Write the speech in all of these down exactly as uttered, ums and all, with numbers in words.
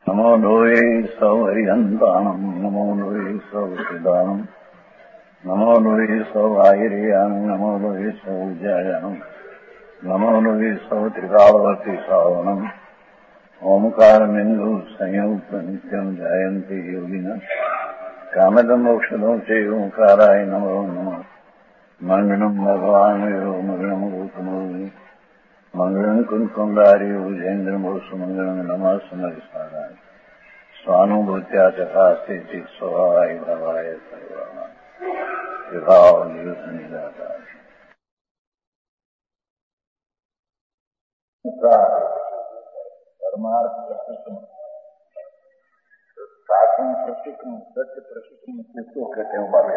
नमो लोये सौहरिहन्ताणम् नमो लोये सौहृदानम् नमो लोये सौहायिर्यानम् नमो लोये सौजायानम् नमो लोये सौत्रिकावती सावनम् ओंकारमिन्दु संयुक्त नित्यम् जायन्ति योगिनः कामदम् मोक्षदम् च ओंकाराय नमो नमः मङ्गलम् भगवान् यो मङ्गलम् गौतमो मंगलम कुंकुंडारी उजेन्द्र सुमंगलम नमः समरिसाराय स्वानुभूत्या चकास्ते चित स्वभावाय भवाय सर्वाना विभाव निराकार परमार्थ प्रतीकम साधन प्रतीकम सत्य प्रतीकम किसको कहते हैं बात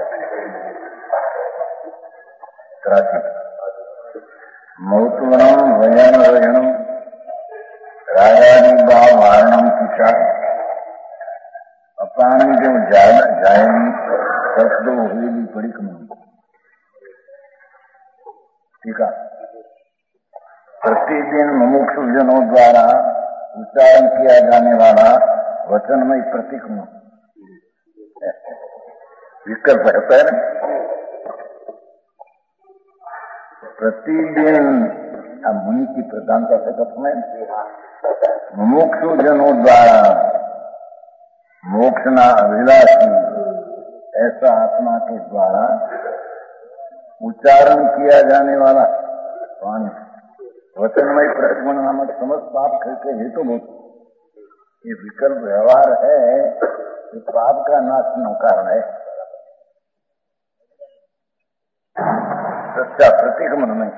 मौतुवनम भजन भजनम राजादी बा वारणम किसा अपानी जो जाएगी शब्दों हुई भी पड़ी कम ठीक है। प्रतिदिन मुमुक्षु जनों द्वारा उच्चारण किया जाने वाला वचनमय प्रतीक विकल्प है। प्रतिदिन मुनि की प्रधानता से में मुमुक्षु जनों द्वारा मोक्षना अभिलाषी ऐसा आत्मा के द्वारा उच्चारण किया जाने वाला वचनमय प्रतिगुण नामक समस्त पाप करके हेतु बहुत ये विकल्प व्यवहार है, ये पाप का नाश न कारण है। सच्चा प्रतीक मन में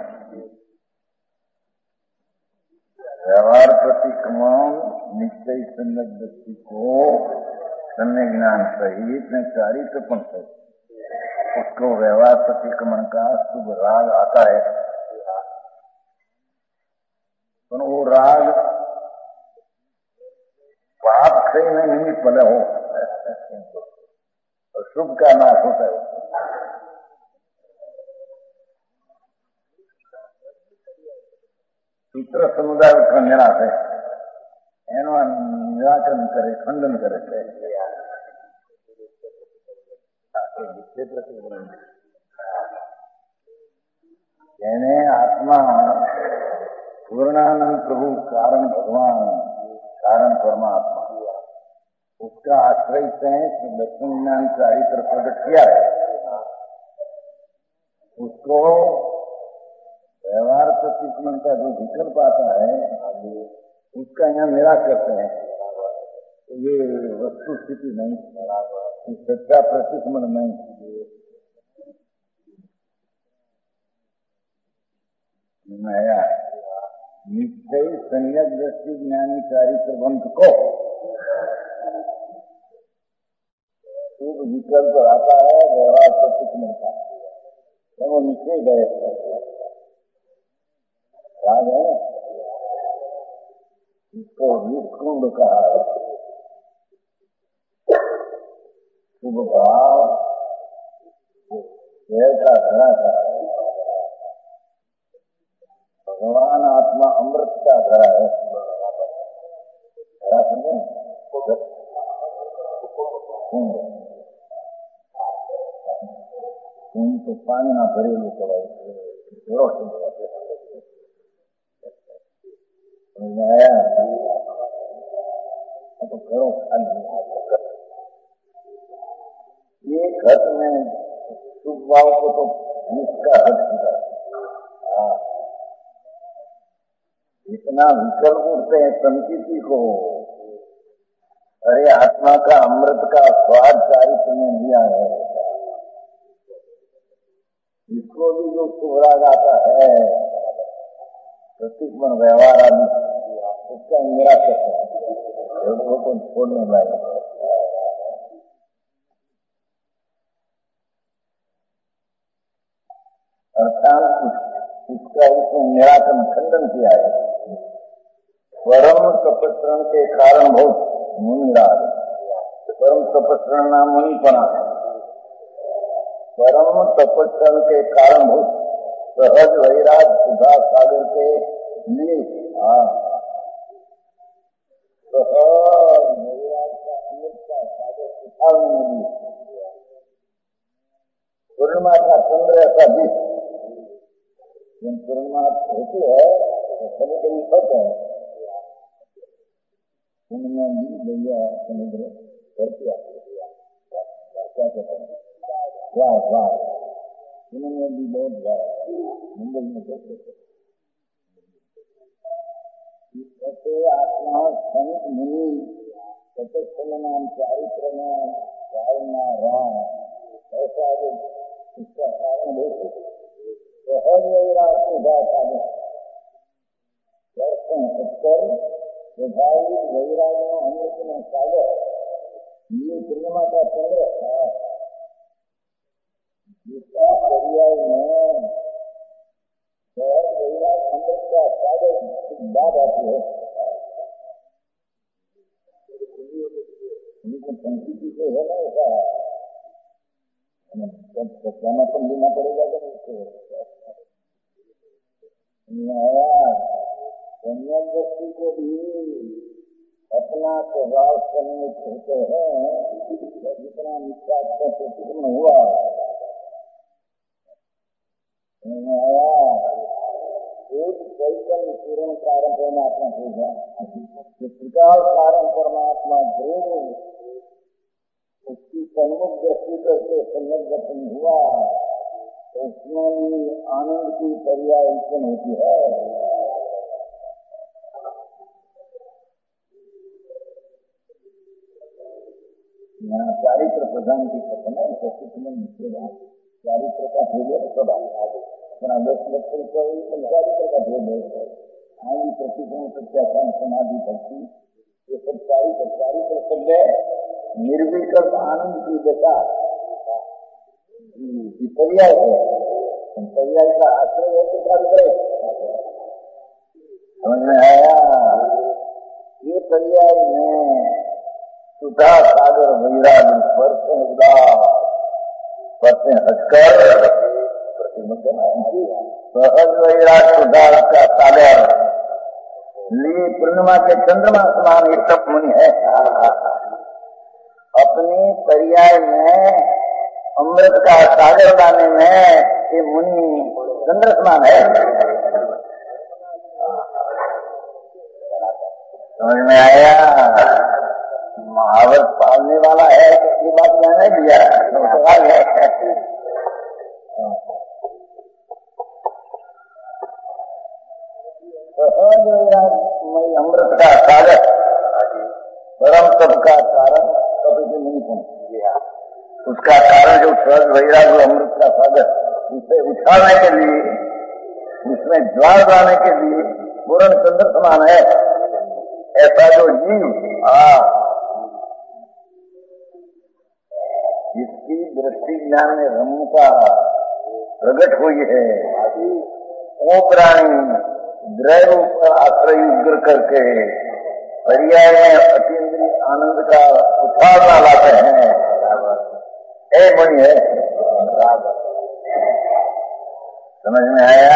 व्यवहार प्रतिक्रमण निश्चय सम्यक व्यक्ति को सम्य ज्ञान सहित में चारित्रपण सहित उसको व्यवहार प्रतिक्रमण का शुभ राग आता है। तो वो राग पाप से नहीं पले हो और शुभ का नाश होता है। सूत्र समुदाय का निराश है एनो निराकरण करे खंडन करे यानी आत्मा पूर्णानंद प्रभु कारण भगवान कारण परमात्मा उसका आश्रय से दर्शन ज्ञान चारित्र प्रकट किया है। उसको व्यवहार प्रतिक्रमण का जो विकल्प आता है उसका यहाँ निराश करते हैं। तो ये वस्तु स्थिति नहीं, सच्चा प्रतिक्रमण नहीं। नया निश्चय संयक दृष्टि ज्ञानी चारित्र बंध को शुभ विकल्प आता है व्यवहार प्रतिक्रमण का, तो वो निश्चय गए राग है ना, इसको विस्कुंड कहा है। शुभ भाव देव का घड़ा कहा है। भगवान आत्मा अमृत का घड़ा है। घड़ा समझे कुंड तो पानी ना भरेलू कवाई तो करो ये घट में शुभ भाव को तो इसका हट चुका। इतना विकल्प उठते हैं संकिति को। अरे आत्मा का अमृत का स्वाद चारित्र में लिया है, इसको भी जो शुभ आता है प्रतिक्रमण व्यवहार आदि उसका निराश करते हैं, लोगों को छोड़ने वाले। अर्थात उसका इसमें निराकरण खंडन किया है। परम तपस्रण के कारण बहुत मुनिराज, परम तपस्रण नाम मुनि पना है। परम तपस्रण के कारण बहुत सहज वैराग सुधा सागर के लिए सहज चंद्र ऐसा भी पूर्णिमा होती है तो कभी कभी होते हैं उनमें भी भैया समुद्र करती आती है क्या कहते हैं वाह वाह उनमें भी बहुत वाह मुंबई में देखते ऐसे आत्मा संत मुनि सतस्थल नाम चारित्र नाम चारणा राम ऐसा जो इसका कारण देखो तो हर वैराग के साथ आगे करते हैं सत्कर स्वाभाविक वैराग में अमृत में सागर ये पूर्णिमा का चंद्र जिसका पर्याय में वैराग अमृत का सागर बात आती है उनको संस्कृति से है ना ऐसा सत्यानापन लेना पड़ेगा जब उसको संयम व्यक्ति को भी अपना स्वभाव सम्मिलित होते हैं जितना निष्ठा प्रतिपूर्ण हुआ आया एक चैतन्य पूर्ण कारण परमात्मा होगा त्रिकाल कारण परमात्मा ध्रुव उसकी सन्मुख दृष्टि करके संयम दर्शन हुआ तो उसमें भी आनंद की पर्याय उत्पन्न होती है। यहाँ चारित्र प्रधान की कल्पना है सचित्र में चारित्र का भेद है सब अपना दस लक्षण चारित्र का भेद है आयु प्रतिकोण प्रत्याख्यान समाधि भक्ति ये सब चारित्र चारित्र शब्द है निर्विकल्प आनंद की दशा पर्याय है पर्याय का आश्रय है तो चारित्र समझ में आया। ये पर्याय में सुधा सागर वैराग स्पर्श उदास स्पर्श हटकर सहज वैराग सुधा का सागर ली पूर्णिमा के चंद्रमा समान ये सब मुनि है अपनी पर्याय में अमृत का सागर लाने में ये मुनि चंद्र समान है। समझ में आया। महावत पालने वाला है ये बात मैंने दिया सवाल है सहज वैरागमय अमृत का सागर परम तप का कारण कभी भी नहीं पहुंच उसका कारण जो सहज वैराग अमृत का सागर उसे उठाने के लिए उसमें ज्वार लाने के लिए पूर्ण चंद्र समान है ऐसा जो जीव हाँ जिसकी दृष्टि ज्ञान में रमता प्रकट हुई है वो प्राणी द्रव्य पर आश्रय उग्र करके पर्याय में अतीन्द्रिय आनंद का उछालना लाते हैं ए मुनि है समझ में आया।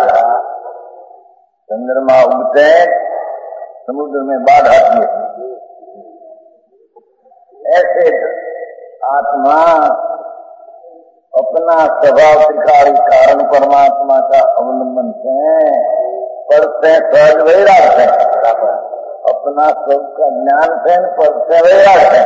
चंद्रमा उगते समुद्र में बाढ़ आती है ऐसे आत्मा अपना स्वभाव त्रिकाल कारण परमात्मा का अवलंबन से पढ़ते सहज वैराग है अपना सब का ज्ञान से पढ़ते वैराग है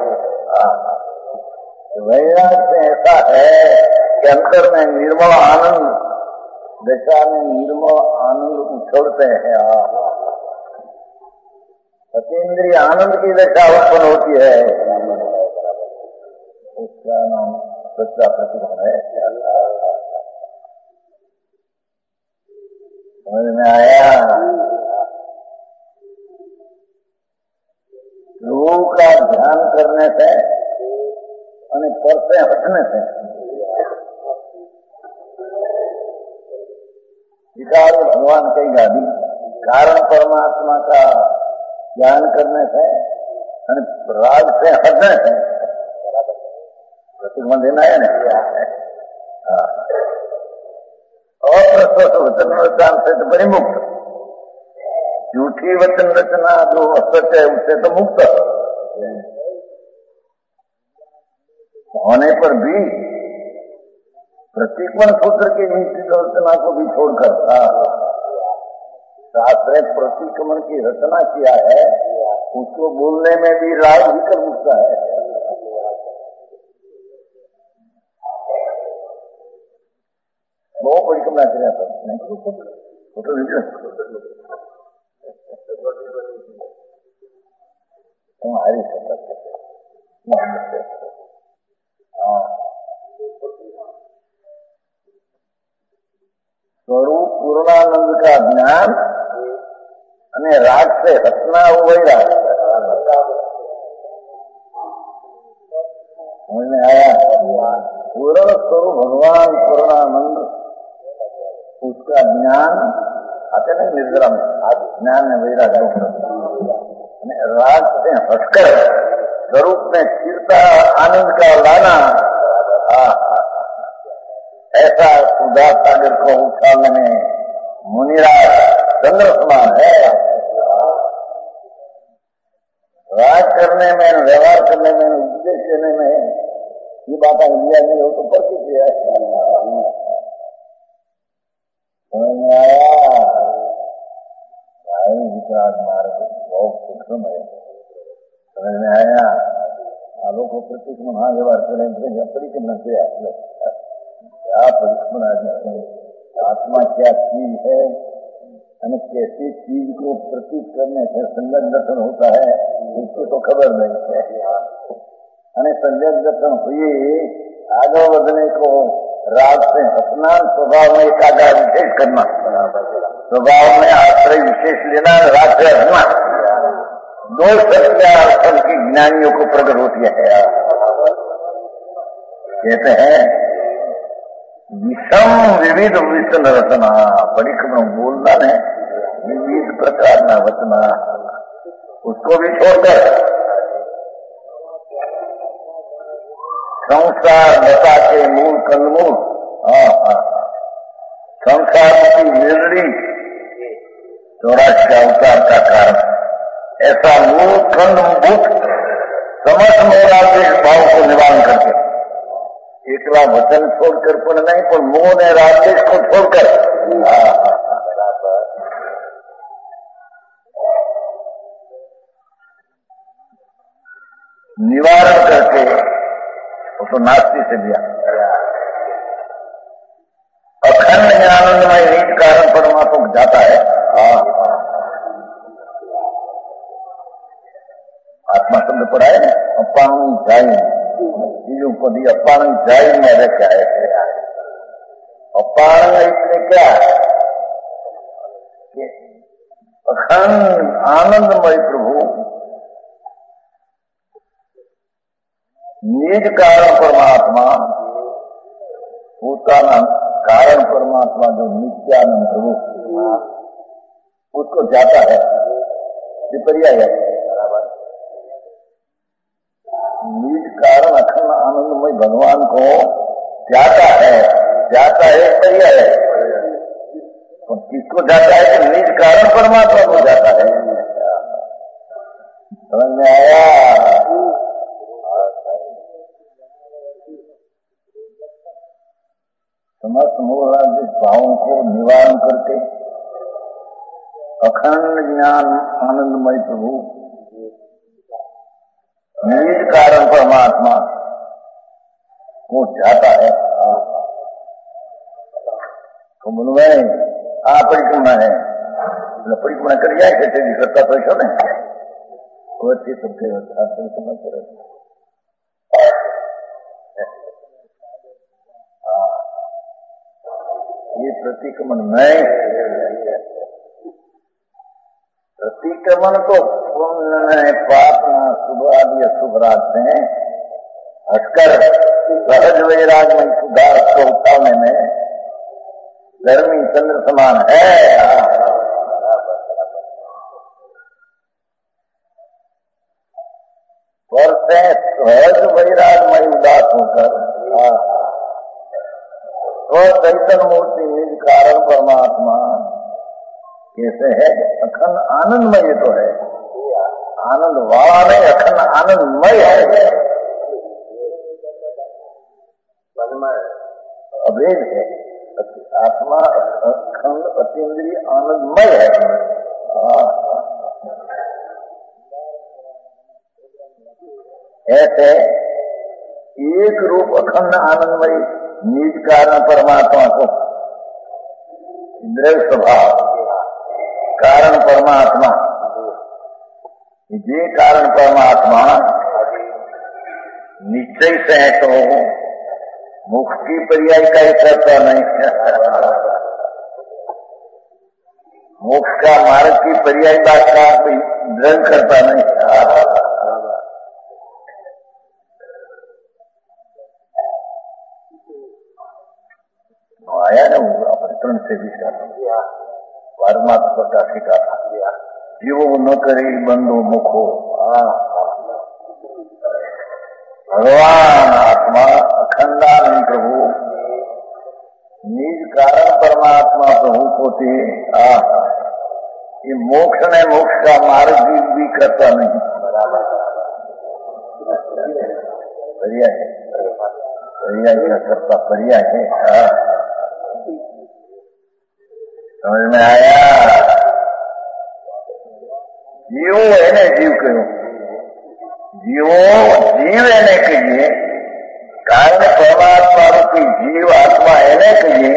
वैराग से ऐसा है कि अंतर में निर्मल आनंद दशा में निर्मल आनंद उछलते हैं अतीन्द्रिय आनंद की दशा उत्पन्न होती है उसका नाम सच्चा प्रतिभा है। समझ में आया। लोगों का ध्यान करने से और पर से हटने से विकार भगवान कई गादी कारण परमात्मा का ज्ञान करने से राग से हटने से प्रतिमा देना है ना और प्रस्तुत वचन रचना से तो बड़ी मुक्त झूठी वचन रचना जो असत है उससे तो मुक्त होने पर भी प्रतिक्रमण सूत्र की नीति रचना को भी छोड़कर शास्त्र प्रतिक्रमण की रचना किया है, उसको बोलने में भी राग भी कर उठता है। वो परिक्रमण किया था फोटो तुम्हारी स्वरूप पूर्णानंद का ज्ञान અને રાગ से हटना उभयरा समझ में आया। पूर्ण स्वरूप भगवान पूर्णानंद उसका ज्ञान आते नहीं निर्जरा में ज्ञान में वैराग राग से हटकर स्वरूप में स्थिरता आनंद का लाना, ऐसा सुधा सागर को उछालने में मुनिराज चंद्र समान है। राग करने में, व्यवहार करने में, उपदेश देने में ये बात इंडिया में हो तो प्रतिक्रिया समझ में आया। भाई विकास मार्ग बहुत सूक्ष्म है, समझ में आया। आलोक को प्रतिक्रमण हाँ व्यवहार करेंगे परिक्रमण से क्या परिक्रमण आ जाते हैं। आत्मा क्या चीज है और कैसी चीज को प्रतीत करने से संजय दर्शन होता है इसकी तो खबर नहीं है। અને संजय दर्शन हुए आगे बढ़ने को राग से हटना, स्वभाव में एकाग्र विशेष करना, स्वभाव में आश्रय विशेष लेना, राग से हटना, दो सत्या अर्थन की ज्ञानियों को प्रकट होती है। कहते हैं विषम विविध विषम रचना, परिक्रमण बोलना है विविध प्रकार न वचना, उसको भी छोड़कर संसार बता के मूल कंदमूल, संसार की निर्णय चौरासी का अवतार का कारण, ऐसा मूल कंदभूत समस्त मोरादेश भाव को निवारण करके एकला वचन छोड़कर पण नहीं, पर मोह ने राजेश को छोड़कर निवारण करके वो तो नास्ती से दिया। अखंड आनंदमय निज कारण परमात्मा को जाता है। आत्मा शब्द पढ़ा है ना, अपांग जाए चीजों को दी, अपांग जाए में क्या है। अपांग इसमें क्या है कि अखंड आनंदमय प्रभु निज कारण परमात्मा, પોતાના कारण परमात्मा जो नित्यानंद प्रभु उसको जाता है, विपर्याय है। निज कारण अखंड आनंदमय भगवान को जाता है, जाता है पर्याय है। तो किसको जाता है कि निज कारण परमात्मा को जाता है। समझ में आया। समस्त मोहादि भावों को निवारण करके अखंड ज्ञान आनंदमय प्रभु निज कारण परमात्मा को जाता है। तो बोलो भाई आ परिक्रमण है, परिक्रमण कर जाए कैसे भी करता तो ऐसा नहीं वैसे सबके परिक्रमण करे। ये प्रतिक्रमण नहीं, प्रतिक्रमण तो पुण्य पाप न शुभ आदि अशुभ राग से हटकर सहज वैराग में सुधार को उतारने में धर्मी चंद्र समान है। पर से सहज वैराग में उदास होकर चैतन्य मूर्ति निज कारण परमात्मा कैसे है, अखंड आनंदमय तो है, आनंद वाला नहीं अखंड आनंदमय है। अभेद है, आत्मा अखंड अतीन्द्रिय आनंदमय है। ऐसे एक रूप अखंड आनंदमय निज कारण परमात्मा को द्रव्य स्वभाव कारण परमात्मा, ये कारण परमात्मा निश्चय से है तो मुख की पर्याय का ही करता नहीं, मोक्ष का मार्ग की पर्याय बात का दृढ़ करता नहीं। आया ना वो अपने से भी परमात्मा प्रकाश का जीवो न करे बंदो मुखो। भगवान आत्मा अखंडानंद प्रभु निज कारण परमात्मा प्रभु होते। ये मोक्ष ने मोक्ष का मार्ग भी, भी करता नहीं, पर्याय है, पर्याय का करता पर्याय है। समझ में आया? जीवो એને જીવ કહ્યું, જીવો જીવ એને કહીએ, કારણ પરમાત્મા રૂપી જીવ આત્મા એને કહીએ,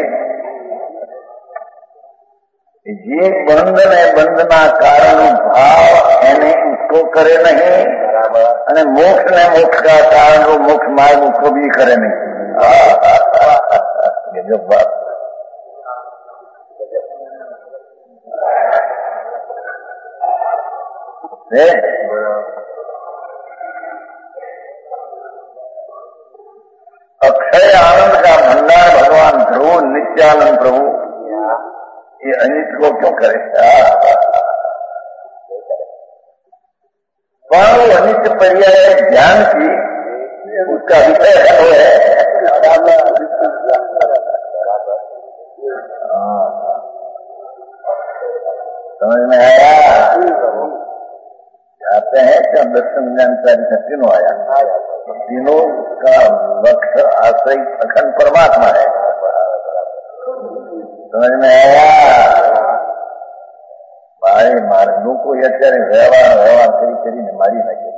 જે બંધ ને બંધના કારણ ભાવ એને उसको करे नहीं, અને મોક્ષ ને મોક્ષ का कारण मोक्ष मार्ग उसको भी करे नहीं। गजब बात है। अक्षय आनंद का भंडार भगवान ध्रुव नित्यानंद प्रभु ये अनित को क्यों करे? पर अनित पर्याय ज्ञान की उसका विषय तो है। समझ में आया? जाते हैं क्या दर्शन ज्ञानचारी का तीनों आया, तीनों का लक्ष्य आश्रय अखंड परमात्मा है। समझ में आया? भाई मार्गों को અત્યારે व्यवहार व्यवहार करी કરીને મારી નાખે,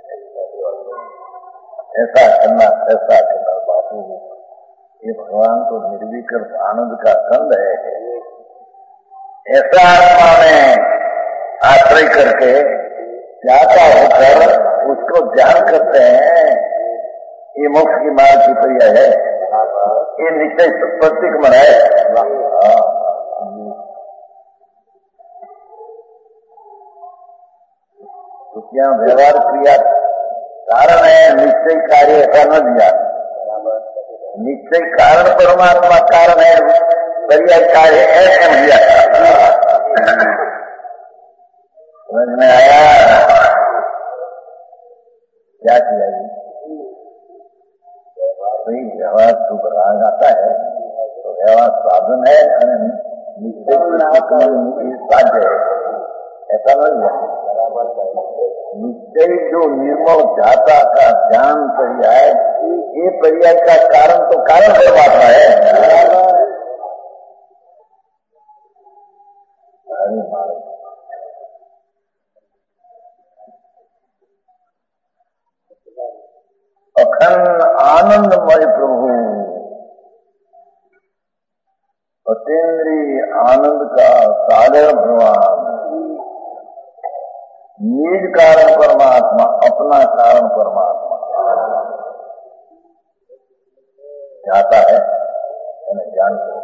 ऐसा करना ऐसा करना। बापू ये भगवान तो निर्विकल्प आनंद का कंद है। ऐसा आत्मा में आश्रय करके जाता होकर उसको ध्यान करते हैं, ये मोक्ष की मार्ग की पर्याय है, ये निश्चय प्रतीक मनाए। तो क्या व्यवहार क्रिया कारण है, निश्चय कार्य ऐसा न दिया। निश्चय कारण परमात्मा कारण है, पर्याय कार्य ऐसे दिया। समझ में आया? क्या किया जी? भाई व्यवहार शुभ राग आता है तो व्यवहार साधन है, निश्चय साध्य है, ऐसा नहीं है। निश्चय जो निर्मल जाता का ध्यान पर्याय, ये पर्याय का कारण तो कारण परमात्मा है। हरि महाराज अखंड आनंदमय प्रभु अतीन्द्रिय आनंद का सागर भगवान निज कारण परमात्मा, अपना कारण परमात्मा जाता है ज्ञान को।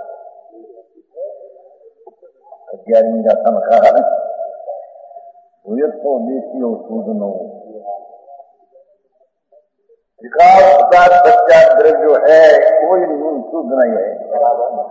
अज्ञानी का सन कहा है तो देशियो सूदनो विकास सच्चा द्रव्य जो है कोई शुद्ध नहीं है।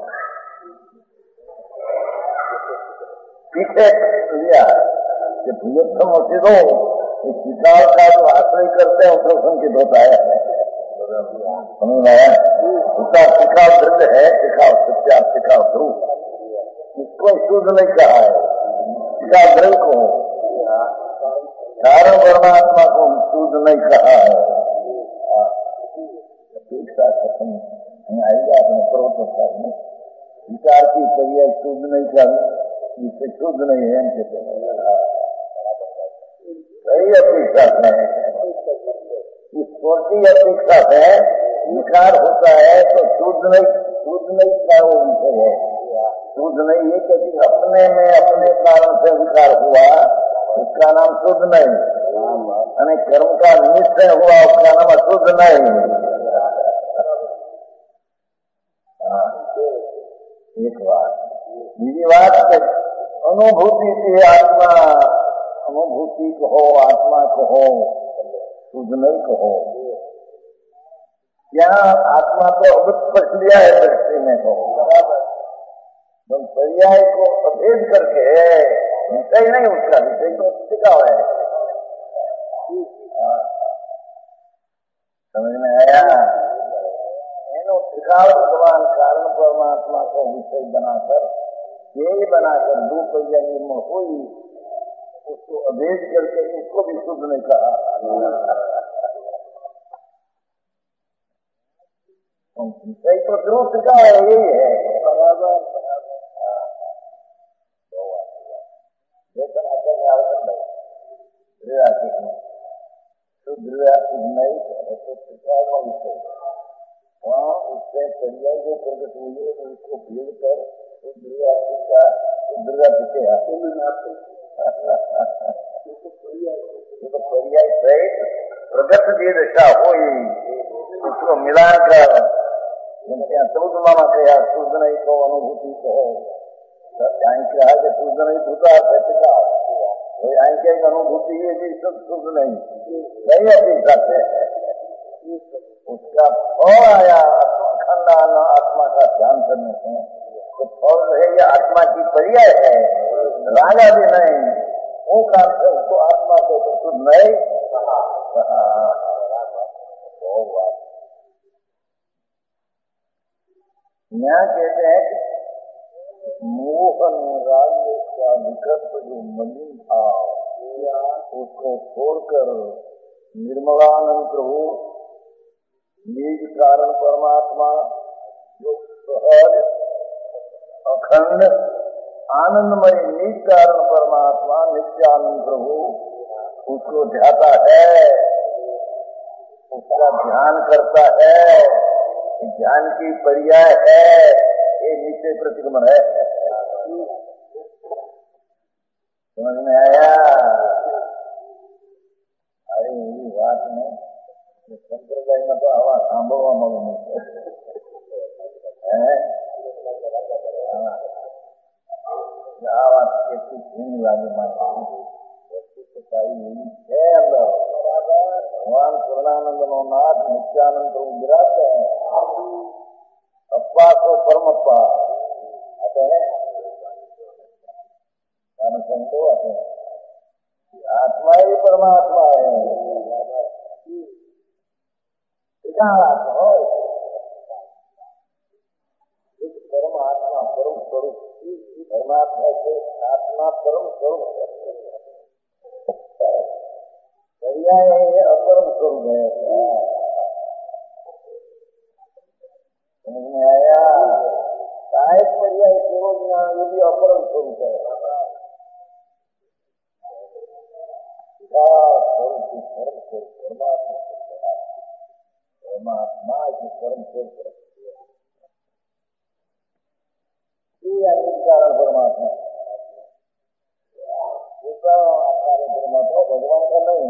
पीछे लिया कि भूयत्तम होते दो इस विकास का जो आश्रय करते हैं उसको संकेत होता है। समझ में आया? उसका टिकाव द्रव्य है, टिकाव सच्चा टिकाव ध्रुव, इसको शुद्ध नहीं कहा है। टिकाव द्रव्य को कारण परमात्मा को शुद्ध नहीं कहा है। अपेक्षा कथन आएगा अपने पर्वत में विचार की पर्याय शुद्ध नहीं कर, इससे शुद्ध नहीं है कहते हैं। सही अपेक्षा है, इस छोटी अपेक्षा है विकार होता है तो शुद्ध नहीं, शुद्ध नहीं का वो विषय है। शुद्ध नहीं है क्योंकि अपने में अपने कारण से विकार हुआ उसका नाम शुद्ध नहीं, यानी कर्म का निश्चय हुआ उसका नाम अशुद्ध नहीं। एक बात, बीजी बात अनुभूति से आत्मा, अनुभूति कहो आत्मा कहो शुद्ध नहीं कहो, क्या आत्मा तो अभुत प्रक्रिया है दृष्टि में कहो, तुम पर्याय को अभेद करके विषय नहीं, उसका विषय तो टिका है। समझ में आया? त्रिकाल भगवान कारण परमात्मा को विषय बनाकर ध्येय बनाकर दो पहिया निर्मल हुई, उसको अभेद करके उसको भी शुद्ध नहीं कहा। विषय तो ध्रुव टिका है, यही है बराबर। लेकिन आचार्य आवर्तन भाई द्विआर्थिक में तो द्विआर्थिक नहीं है तो टिका विषय वहाँ उससे पर्याय जो प्रकट हुई है उसको भेद कर तो द्विआर्थिक का तो द्विआर्थिक के हाथों में तो पर्याय सहित प्रगट जी दशा हुई, उसको मिलाकर शुद्ध मामा कहा शुद्ध नहीं कहो अनुभूति कहो, यहाँ कहा कि शुद्ध नहीं भूता टिका, यहाँ की अनुभूति है कि शुद्ध नहीं, नहीं अपेक्षा है उसका फल आया अखंड आत्मा का ध्यान करने से, तो फल है ये आत्मा की पर्याय है, रागा भी नहीं, वो काम से उसको आत्मा को तो शुद्ध नहीं। यहाँ कहते हैं कि मोह ने राग का विकल्प जो मलिन था उसको छोड़कर निर्मलानंद प्रभु निज कारण परमात्मा जो सहज अखंड आनंदमय निज कारण परमात्मा नित्यानंद प्रभु उसको ध्याता है, उसका ध्यान करता है, ध्यान की पर्याय है, ये नित्य प्रतिगमन है। समझ में आया? अरे ये बात नहीं संप्रदाय में तो आवा सांभवा મળે નહીં है આ વાત કેટલી ઘણી લાગે મારે વસ્તુ તો સારી એવી છે અંદર ભગવાન પૂર્ણાનંદ નો નાથ નિત્યાનંદ પ્રભુ બિરાજते हैं अप्पा को परमप्पा आते हैं संतो आते हैं, आत्मा ही परमात्मा है। परमात्मा परम स्वरूप परमात्मा से आत्मा परम स्वरूप पर्याय है, ये अपरम स्वरूप है। समझ में आया? सहायक पर्याय केवल यहाँ ये भी अपरम स्वरूप है। स्वरूप परम स्वरूप परमात्मा परमात्मा के परम स्वरूप कारण परमात्मा उसका कार्य परमात्मा भगवान का नहीं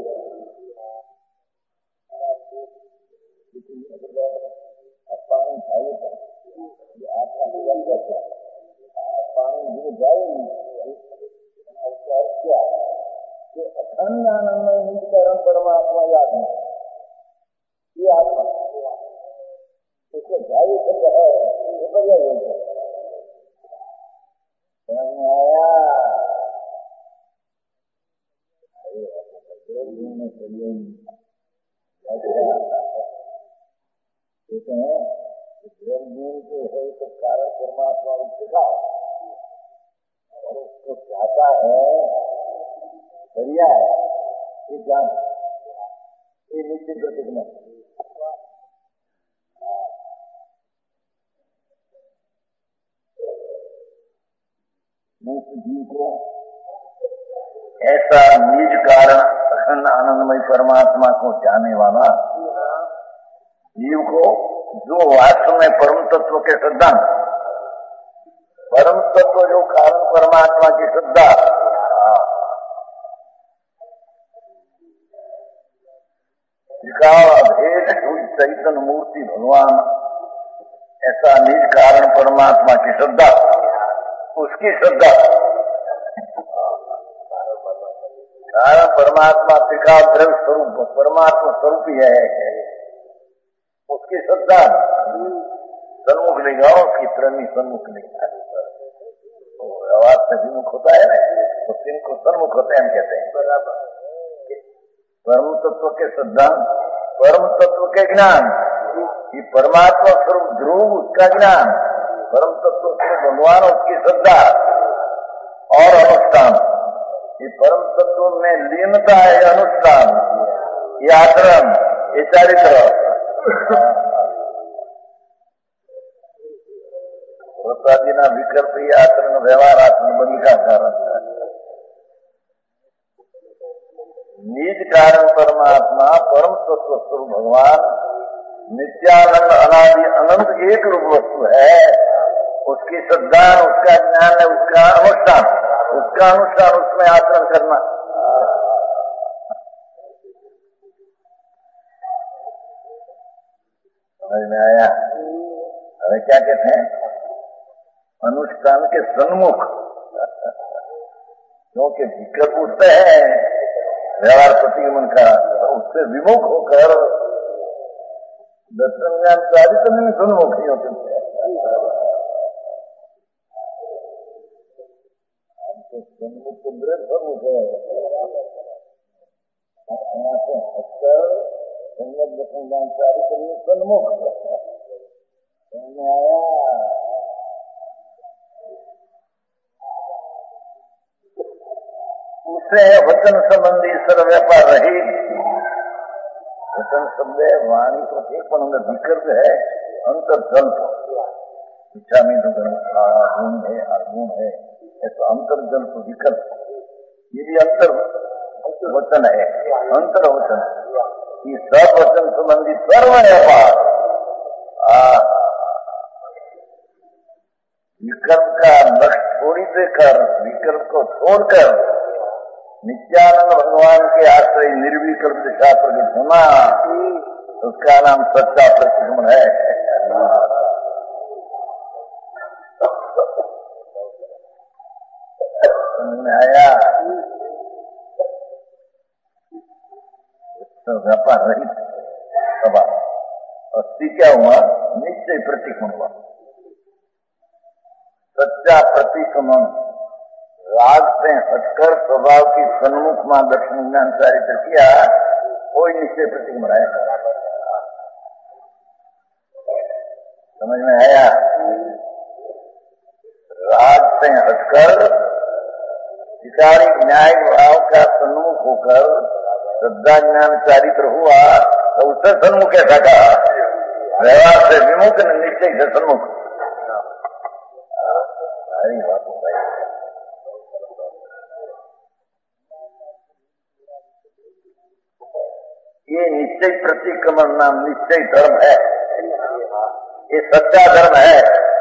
पानी खाइए आत्मा पानी जो जाएगी उसका अर्थ क्या कि अखंड आनंदमय निज कारण परमात्मा या आत्मा, ये आत्मा उसको जाए शब्द है ये पर्याय योग है। समझ में आया? कहते हैं द्रव्य जो है तो कारण परमात्मा दिखा और उसको चाहता है पर्याय ये जान ये निश्चित प्रतिगमन मुक्त जीव को ऐसा निज कारण अखंड आनंदमय परमात्मा को जाने वाला जीव को जो वास्तव में परम तत्व के सिद्धांत, परम तत्व जो कारण परमात्मा की श्रद्धा, भेद चैतन्य मूर्ति भगवान, ऐसा निज कारण परमात्मा की श्रद्धा, उसकी श्रद्धा कारण परमात्मा त्रिकाल द्रव्य स्वरूप परमात्मा स्वरूप ही है, उसकी श्रद्धा सन्मुख लेगा, उसकी तरनी सन्मुख लेगा। आवाज से विमुख होता है ना, तो तिनको सन्मुख होते हैं, हम कहते हैं परम तत्व के सिद्धांत, परम तत्व के ज्ञान, ये परमात्मा स्वरूप ध्रुव उसका ज्ञान, परम तत्व स्वरूप भगवान उसकी श्रद्धा और अनुष्ठान, ये परम तत्व में लीनता है, अनुष्ठान, ये आचरण, ये चारित्र, प्रसादीना विकल्प ये आचरण व्यवहार आचरण बनी का कारण है। निज कारण परमात्मा परम तत्व स्वरूप भगवान नित्यानंद अनादि अनंत एक रूप वस्तु है, उसकी श्रद्धा, उसका ज्ञान है, उसका अनुष्ठान, उसका अनुष्ठान, उसमें आचरण करना। समझ में आया? अरे क्या कहते हैं? अनुष्ठान के सन्मुख, क्योंकि विकल्प उठते हैं व्यवहार प्रतिगमन का, उससे विमुख होकर दर्शन ज्ञान चारित्र में सन्मुख नहीं होते। हम तो सन्मुख तो दृढ़ सन्मुख है, यहाँ से हटकर संयम दर्शन ज्ञान चारित्र में सन्मुख में आया। उसे वचन संबंधी सर्व व्यापार रही, वचन शब्द वाणी तो एक पण अंदर विकल्प है, अंतर्जल्प, इच्छा में तो गुण है और गुण है, ऐसा अंतर्जल्प विकल्प, ये भी अंतर वचन है, अंतर वचन, ये सब वचन संबंधी सर्व व्यापार विकल्प का लक्ष्य छोड़ी देकर, विकल्प को छोड़कर नित्यानंद भगवान के आश्रय निर्विकल्प दिशा प्रकट होना, उसका नाम सच्चा प्रतिगमन है। समझ में आया? तो व्यापार रहित सभा, अस्थि क्या हुआ? निश्चय प्रतिगमन हुआ। सच्चा प्रतिगमन राग से हटकर स्वभाव की सन्मुख मां दर्शन ज्ञान चारित्र किया, कोई निश्चय प्रतिगमन है। समझ में आया? राग से हटकर विकारी न्याय भाव का सन्मुख होकर श्रद्धा ज्ञान चारित्र हुआ, तो उससे सन्मुख ऐसा कहा, व्यवहार से विमुख, निश्चय से सन्मुख। सारी बात हो गई। ये निश्चय प्रतिक्रमण नाम निश्चय धर्म है, ये सच्चा धर्म है।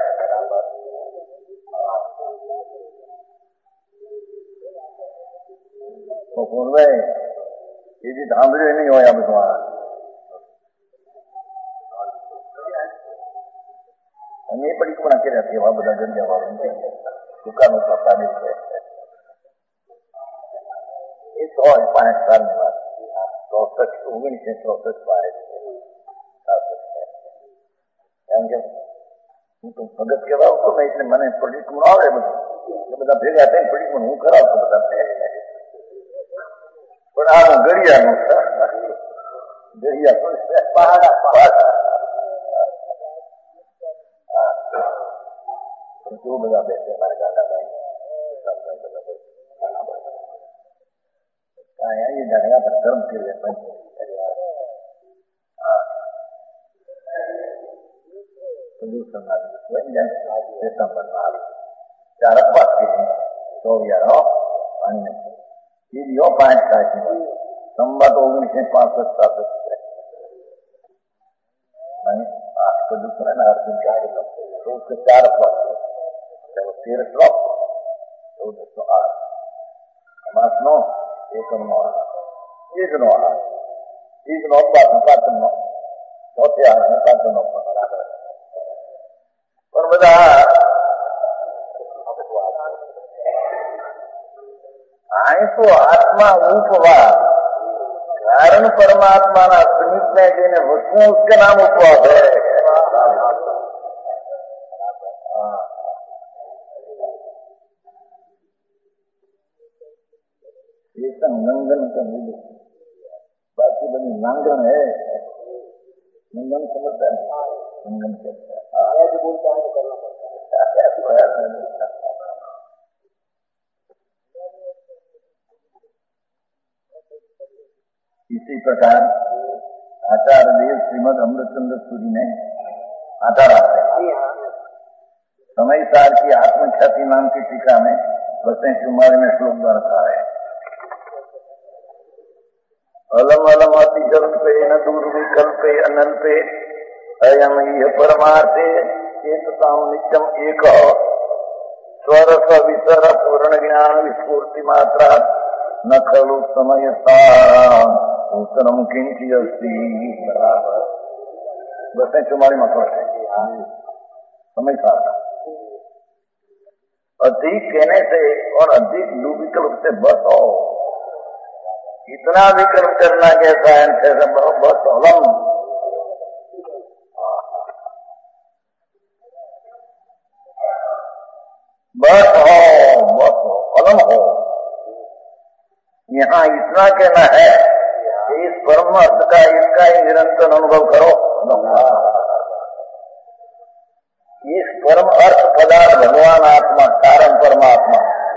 तो बोल रहे ये जी धामरे नहीं हो या भगवान, ये परिक्रमा के रहती है, वहां बता गंजा वहां दुकानों का पानी है। ये सौ पांच साल में बात चौसठ ओगनीस सौ चौसठ पाए तो भगत के बाद तो मैं इसने मैंने परिक्रमा આવે બધું બધા ભેગા થઈને પરિક્રમા હું કરાવતો બધા પણ આ ગળિયાનું ગળિયા પહાડા પહાડા જો બધા બેસે મારા ગાંડાભાઈ यहाँ ये जगह पर कर्म के लिए प्रदूषण चार पास के ચોવીયારો પાણી નથી એ લ્યો પાંચ સાચી સંવાદ ઓગણીસો પાસઠ સાસઠ આઠ બધું કરે ને અર્જુન ચાર ચાર શ્લોક તેર શ્લોક ચૌદસો આઠ સમાસ નો એકમ નો આહાર એક નો આહાર એક નો અપાસ કાચન નો ચોથે આહાર કાચન નો પણ બધા અહીં તો આત્मा उपवास कारण परमात्मा ना समीप में जिन्हें वस्तुओं उसका नाम उपवास है। ये सब नंगन का मिलो बाकी बनी नांगन है नंगन समझता है नंगन कहता है बोलता है करना पड़ता है। इसी प्रकार आचार्य देव श्रीमद अमृतचंद्र सूरी ने आधार आते समय सार की आत्मख्याति नाम की टीका में बसे चुम्बारी में श्लोक द्वारा कहा है अलम अलम अति कल्पे न दुर्विकल्पे अनल्पे अयम यह परमार्थे चेतताम नित्यम एक स्वरस विसर पूर्ण ज्ञान विस्फूर्ति मात्रा न खलु समयता उत्तरम किंची अस्ति बराबर बसे चुम्बारी मतलब समय सार अधिक कहने से और अधिक दुर्विकल्प से बस हो इतना विकल्प करना कैसा है बस अलम बस हो बस हो अलम हो। यहाँ इतना कहना है कि इस परम अर्थ का इसका ही निरंतर अनुभव करो। इस परम अर्थ पदार्थ भगवान आत्मा कारण परमात्मा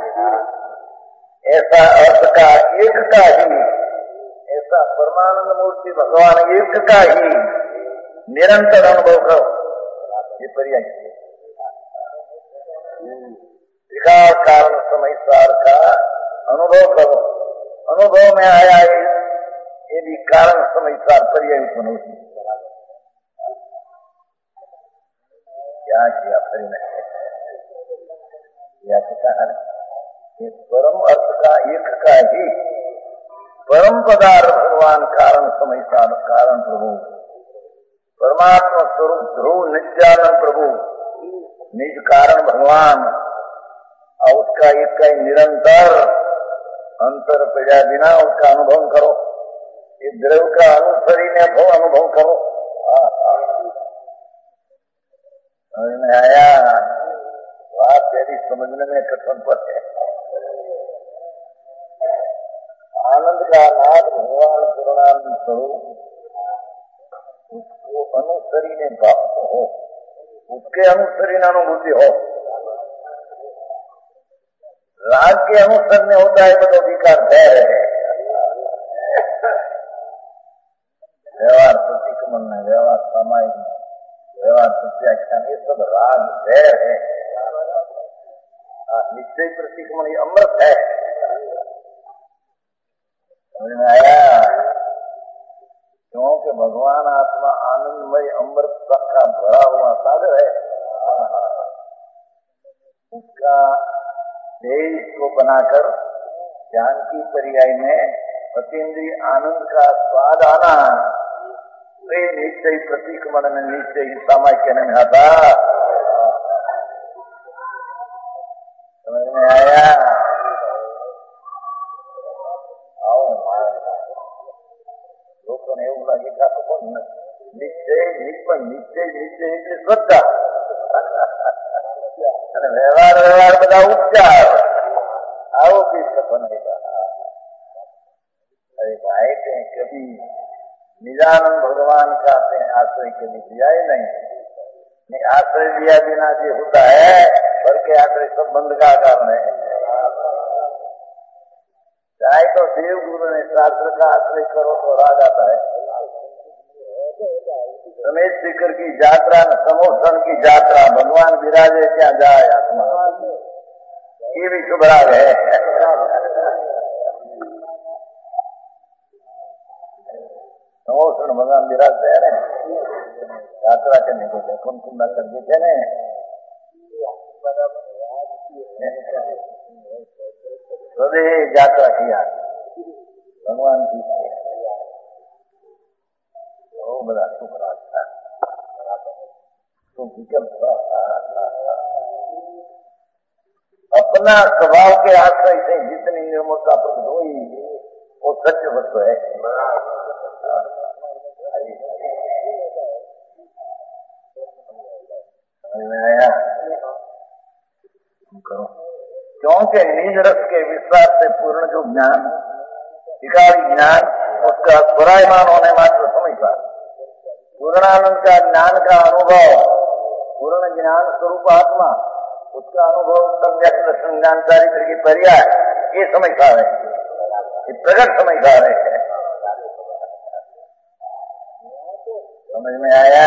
ऐसा अर्थ का एक का ही ऐसा परमानंद मूर्ति भगवान एक का ही निरंतर अनुभव करो। ये पर्याय विकार कारण समय सार का अनुभव करो। अनुभव में आया ये भी कारण समय सार पर्याय उत्पन्न होती क्या किया फिर क्या कहा इस परम अर्थ का एक का ही परम पदार्थ भगवान कारण समय सार कारण प्रभु परमात्मा स्वरूप ध्रुव नित्यानंद प्रभु निज कारण भगवान और उसका एक का निरंतर अंतर पड़ा बिना उसका अनुभव करो। इस द्रव का अनुसरी ने भो अनुभव करो। समझ में आया बात यदि समझने में कठिन पड़े आनंद का नाथ भगवान पूर्णानंद स्वरूप उसको अनुसरी ने प्राप्त हो उसके अनुसरी ने अनुभूति हो। राग के अनुसर में होता है तो विकार भय है व्यवहार प्रतिक्रमण में व्यवहार सामायिक में व्यवहार प्रत्याख्यान ये सब राग भय है। निश्चय प्रतिक्रमण ये अमृत है। समझ में आया क्योंकि भगवान आत्मा आनंदमय अमृत का भरा हुआ सागर है। उसका देश को बनाकर ज्ञान की पर्याय में अतीन्द्रिय आनंद का स्वाद आना वे निश्चय प्रतिक्रमण में निश्चय सामायिक में आता। समझ में आया आओ लोगों ने એવું લાગે કે તો નિશ્ચય નિશ્ચય નિશ્ચય નિશ્ચય એટલે શ્રદ્ધા અને વ્યવહાર વ્યવહાર બધા ઉપચાર आओ किस बनेगा। अरे भाई कहीं कभी निजानंद भगवान का अपने आश्रय कभी दिया ही नहीं। नहीं आश्रय दिया बिना जो होता है पर के आश्रय सब बंद का कारण है। चाहे तो देव गुरु ने शास्त्र का आश्रय करो तो राज आता है। रमेश शिखर की यात्रा समोसन की यात्रा भगवान विराजे क्या जाए आत्मा ये भी शुभराग है। तो सुन भगवान विराज है ने यात्रा करने को देखो कुंडा कर देते ने सदे यात्रा किया भगवान की तो बड़ा शुभराग था। तो विकल्प अपना स्वभाव के आश्रय से जितनी निर्मलता प्रकट हुई वो सत्य वस्तु है। समझ में आया? करो क्योंकि निज रस के विश्वास से पूर्ण जो ज्ञान विकारी ज्ञान उसका स्वरायमान होने मात्र समझता। पूर्णानंद का ज्ञान का अनुभव पूर्ण ज्ञान स्वरूप आत्मा उसका अनुभव सम्यक दर्शन ज्ञान चारित्र की पर्याय ये समझता है, ये प्रकट समझता है। समझ में आया?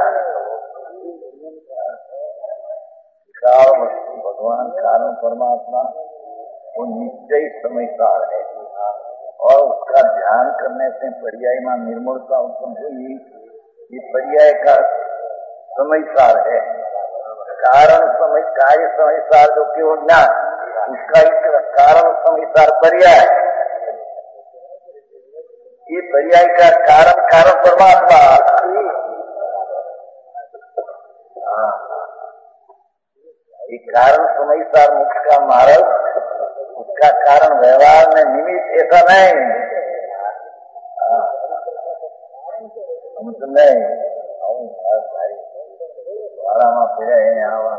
काल वस्तु भगवान कारण परमात्मा वो निश्चय समझता है और उसका ध्यान करने से पर्याय में निर्मलता उत्पन्न हुई। ये पर्याय का समझसार है। कारण समझ कार्य समझसार जो केवल ज्ञान उसका कारण समझसार पर्याय। ये पर्याय का कारण कारण परमात्मा। ये कारण समझसार मुख्य का मार्ग उसका कारण व्यवहार में निमित्त ऐसा नहीं। हम तो नहीं वारामा फिरे आवा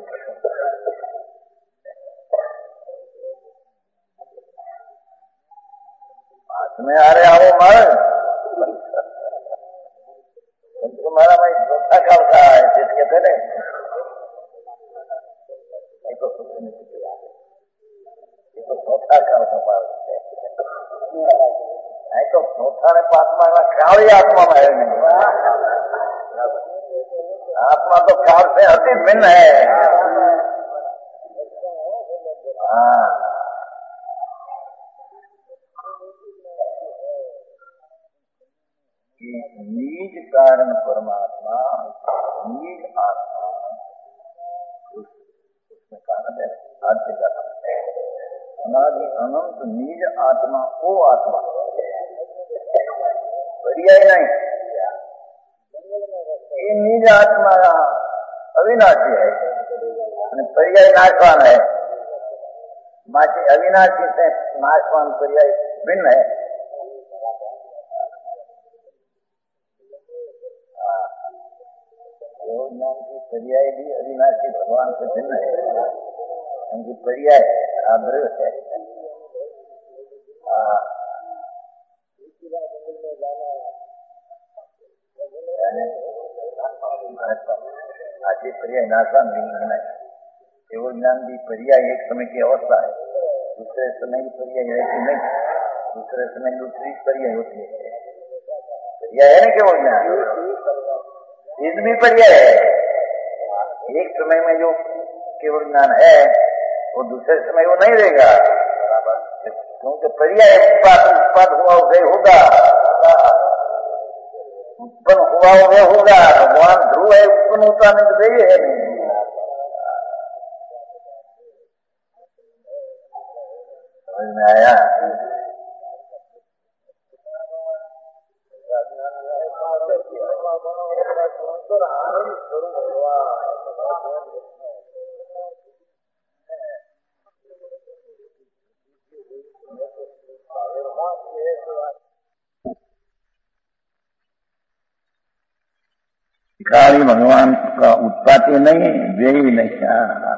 हाथ में आ रहे आओ मर तुम्हारा भाई चौथा कब का है कहते थे तो चौथा काल का नहीं तो चौथा ने पात्मा का काल ही आत्मा में है नहीं। आत्मा तो काल से अति भिन्न है। हाँ निज कारण परमात्मा निज आत्मा उसमें कारण है आद्य का है अनादि अनंत निज आत्मा वो आत्मा पर्याय नहीं। ये निज आत्मा अविनाशी है पर्याय नाशवान है। माचे अविनाशी से नाशवान पर्याय भिन्न है। ज्ञान की पर्याय भी अविनाशी भगवान से भिन्न है। उनकी पर्याय है आदर है। आगे पर्याय नाशवान नहीं है। केवल ज्ञान की पर्याय एक समय की अवस्था है, दूसरे समय की पर्याय है कि नहीं, दूसरे समय दूसरी पर्याय होती है। पर्याय है ना केवल ज्ञान भी पर्याय है। एक समय में जो केवल ज्ञान है वो दूसरे समय वो नहीं रहेगा क्योंकि पर्याय उत्पाद हुआ उदय होगा उत्पन्न हुआ उदय होगा। भगवान ध्रुव है उत्पन्न होता नहीं तो दे है नहीं। समझ में आया? भिखारी भगवान का उत्पाती नहीं वे ही नहीं क्या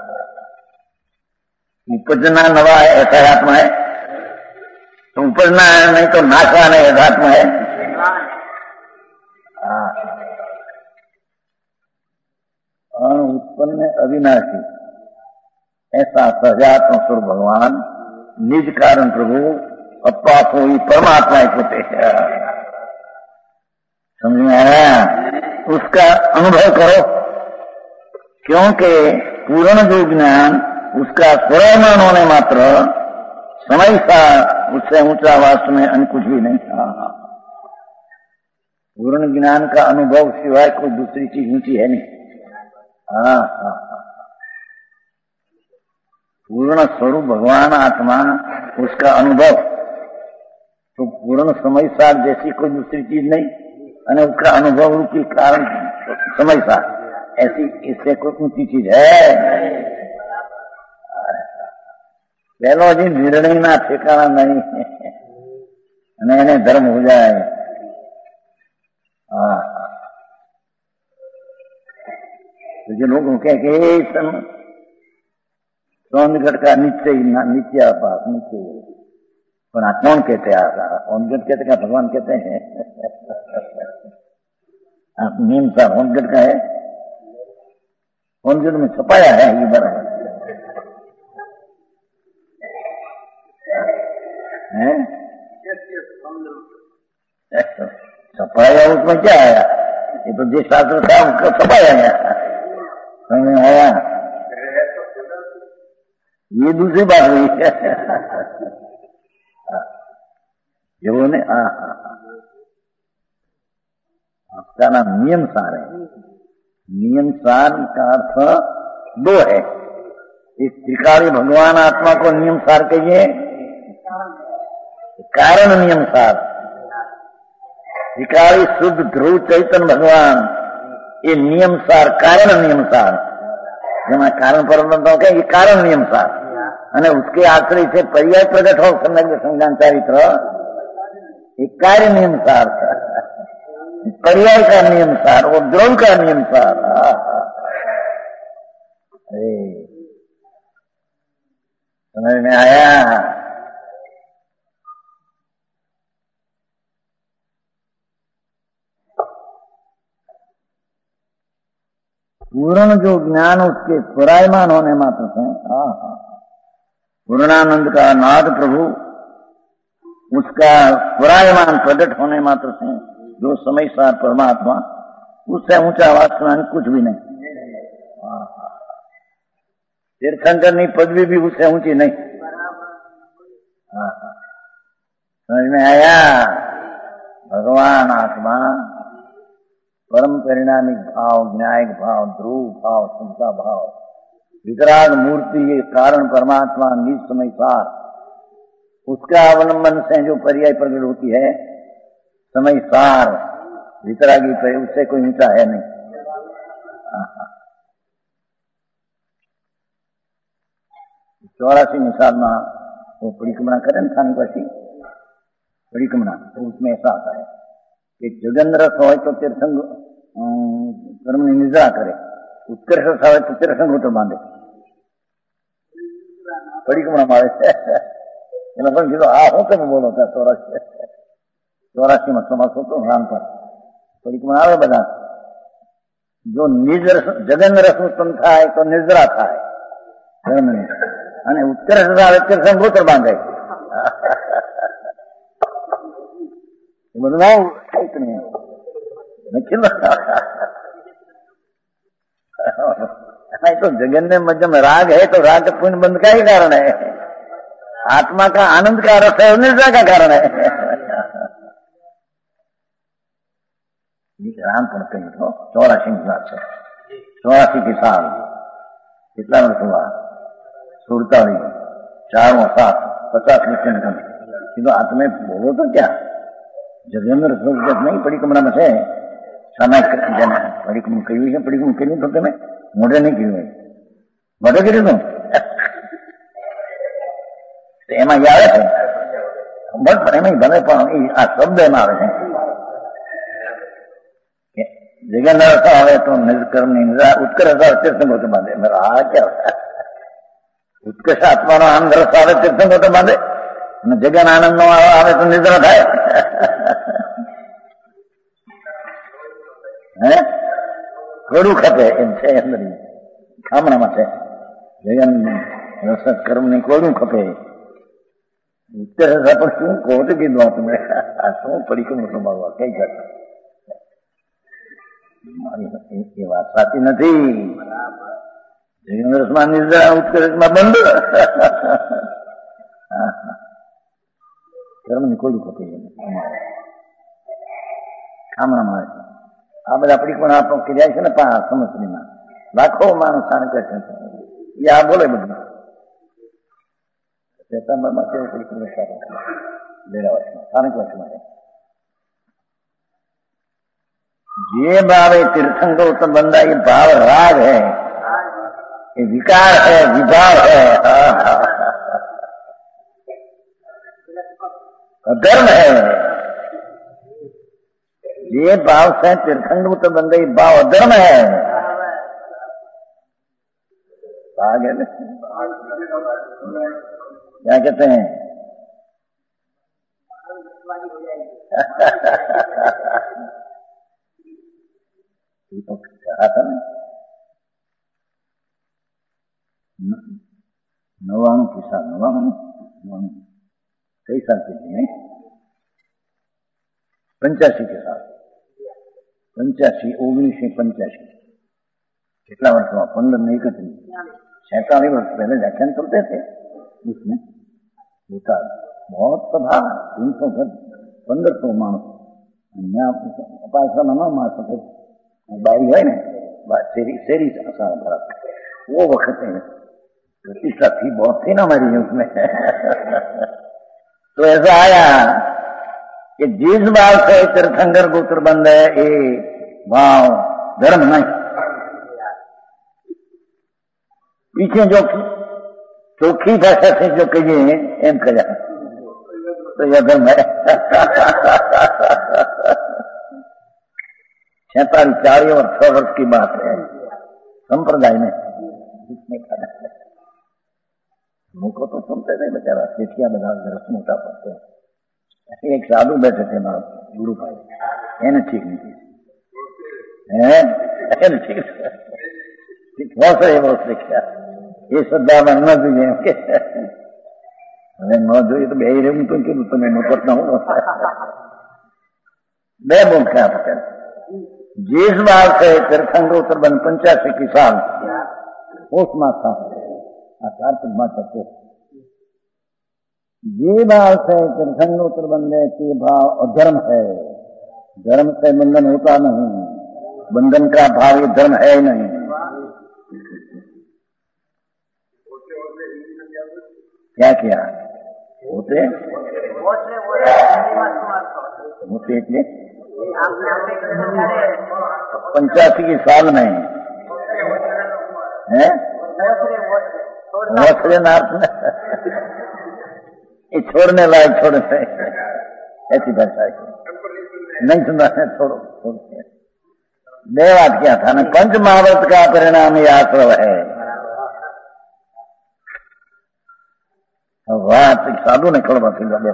उपजना नवा है ऐसा आत्मा है तो उपजना है नहीं तो नाशवान है ऐसा आत्मा है। हाँ उत्पन्न अविनाशी ऐसा सजात्म स्वरूप भगवान निज कारण प्रभु अपा कोई परमात्मा होते हैं। समझ में आया? उसका अनुभव करो क्योंकि पूर्ण जो ज्ञान उसका स्वयमान होने मात्र समय सा उससे ऊंचा वास्तव में अन्य कुछ भी नहीं था। पूर्ण ज्ञान का अनुभव सिवाय कोई दूसरी चीज ऊंची है नहीं। हाँ हाँ पूर्ण स्वरूप भगवान आत्मा उसका अनुभव तो पूर्ण समय सार जैसी कोई दूसरी चीज नहीं, और उसका अनुभव के कारण समय सार ऐसी इससे कोई ऊंची चीज है। चलो जी निर्णय ना ठिकाना नहीं नए नए धर्म हो जाए। हाँ तो जो लोग कहे सोनगढ़ का नित्य नित्य पास नित्य पर कौन कहते हैं? सोनगढ़ कहते हैं भगवान कहते हैं? आप नीम सा सोनगढ़ का है, सोनगढ़ में छपाया है ये बराबर है छपाया। उसमें क्या आया? ये तो जिस शास्त्र था उसका छपाया गया समझ आया। ये दूसरी बात हुई जो ने उसका नाम नियम सार है। नियम सार का अर्थ दो है। एक त्रिकाली भगवान आत्मा को नियम सार कहिए, कारण नियम सार। त्रिकाली शुद्ध ध्रुव चैतन्य भगवान ये नियम सार कारण नियम सार जेमा कारण परमात्मा के ये कारण नियम सार અને उसके आश्रय से पर्याय प्रकट हो समग्र संज्ञान चारित्र एक कार्य नियम सार पर्याय का नियम सार वो द्रव्य का नियम सार। समझ में आया? पूर्ण जो ज्ञान उसके स्वरायमान होने मात्र से पूर्णानंद का नाद प्रभु उसका स्वरायमान प्रकट होने मात्र से जो समय सार परमात्मा उससे ऊंचा वास्तव कुछ भी नहीं। तीर्थंकर नहीं पदवी भी उससे ऊंची नहीं। समझ में आया? भगवान आत्मा परम परिणामिक भाव न्यायिक भाव ध्रुव भाव समता भाव वितराग मूर्ति ये कारण परमात्मा निज समय सार उसका अवलंबन से जो पर्याय प्रकट होती है समय सार वितरागी पर उससे कोई ऊंचा है नहीं। चौरासी निशाल में वो परिक्रमण करें थानी पासी परिक्रमण तो उसमें ऐसा आता है कि जगन रस हो तो तीर्थंग कर्म निद्रा करे, उत्कर्ष रस हो तो तीर्थंग तो बांधे परिक्रमण मारे પણ કીધું આ હું તમે બોલો ત્યાં ચોરાસી ચોરાસી માં સમાસ હતો રામ પર પરિક્રમણ આવે બધા જો નિજ જગન રસ ઉત્પન્ન થાય તો નિદ્રા થાય અને ઉત્કર્ષ આવે तीर्थंग ગોત્ર બાંધે બધું કઈક નહીં तो जगन में मध्य में राग है तो राग पुण्य बंध का ही कारण है। आत्मा का आनंद का रस है निद्रा का कारण है। राम पढ़ते हैं तो चौरासी से चौरासी के साल कितना वर्ष हुआ? सुड़तालीस चारों सात पचास निश्चय किंतु आत्मा बोलो तो क्या जगन रस नहीं परिक्रमण में से समय परिक्रमण कही है परिक्रमण करी तो તમે મોઢે નહીં કર્યું હોય મોઢે કર્યું તું એમાં આવે છે બસ પણ એમાં ભલે પણ આ શબ્દ એમાં આવે છે જગન રસ આવે તો નિષ્કર્મ નિંદ્રા ઉત્કર્ષ तीर्थंग तो बांधे मेरा आ क्या उत्कर्ष आत्मा नो आनंद रस આવે तीर्थंग तो बांधे जगन आनंद नो આવે तो निद्रा થાય કડું ખપે એમ છે અંદર ખામણામાં છે જગન રસ કર્મ ની કડું ખપે उत्तर પણ શું કહો તો કીધું તમે આ શું પરિક્રમણ તમારવા કઈ કરતા મારી એ વાત સાચી નથી। लेकिन रसमा निद्रा उत्कर्षमा बंद कर्म निकोल होते કામના મળે છે. આ બધા આપણી પણ આપણો કે જાય છે ને પા સમસ્યામાં લાખો માણસ આને કહે છે એ આ બોલે બધું સપ્ટેમ્બરમાં કેવું પડી પ્રવેશ લેરા વર્ષમાં સ્થાનિક વર્ષમાં જે ભાવ એ તીર્થંકર તો બંધા ये भाव राग है, ये विकार है, विभाव है, अधर्म है. ये भाव से तीर्थंकर तो बंधे ये भाव अधर्म है. भाग है ना क्या कहते हैं तो कहा था ना नवाणु के साल नवाणु कई साल के लिए पंचासी के साल पंचासी ओगनीस पंचासी कितना वर्ष हुआ पंद्रह में इकतीस सैतालीस वर्ष पहले व्याख्यान चलते थे उसमें होता बहुत सभा तीन सौ पंद्रह सौ मानस अपासना न मार सके बारी है ना शेरी शेरी भरा वो वक्त है प्रतिष्ठा थी बहुत थी ना हमारी उसमें तो ऐसा आया कि जिस भाव से तीर्थंकर गोत्र बंद है ये भाव धर्म नहीं. पीछे जो चौखी भाषा से जो कहिए एम कहा तो यह धर्म है. सैतालीस चार और छह वर्ष की बात है संप्रदाय में लोग तो सुनते थे बेचारा सीटियां बजा रस मोटा पड़ते. एक साधु बैठे थे मारो गुरु भाई એને ठीक नहीं है ठीक ठीक बहुत है बहुत देखा ये श्रद्धा में न જોઈએ કે હવે ન જોઈએ તો બે રેમ તો કીધું તમે નોકર ના હો બે બોલ क्या पता जिस बार से तीर्थंकर उत्तर बन पंचासी की साल उस मास था कार्तिक मास तक ये भाव से तीर्थंकर उत्तर बंधे के भाव अधर्म है. धर्म से बंधन होता नहीं, बंधन का भाव ये धर्म है नहीं. क्या किया होते होते इतने पंचासी की साल में है नाथ ये छोड़ने लायक छोड़ने ऐसी भाषा नहीं सुना है छोड़ो बे बात क्या था ना पंच महाव्रत का परिणाम ये आश्रव है. વાત સાધુ ને ખબર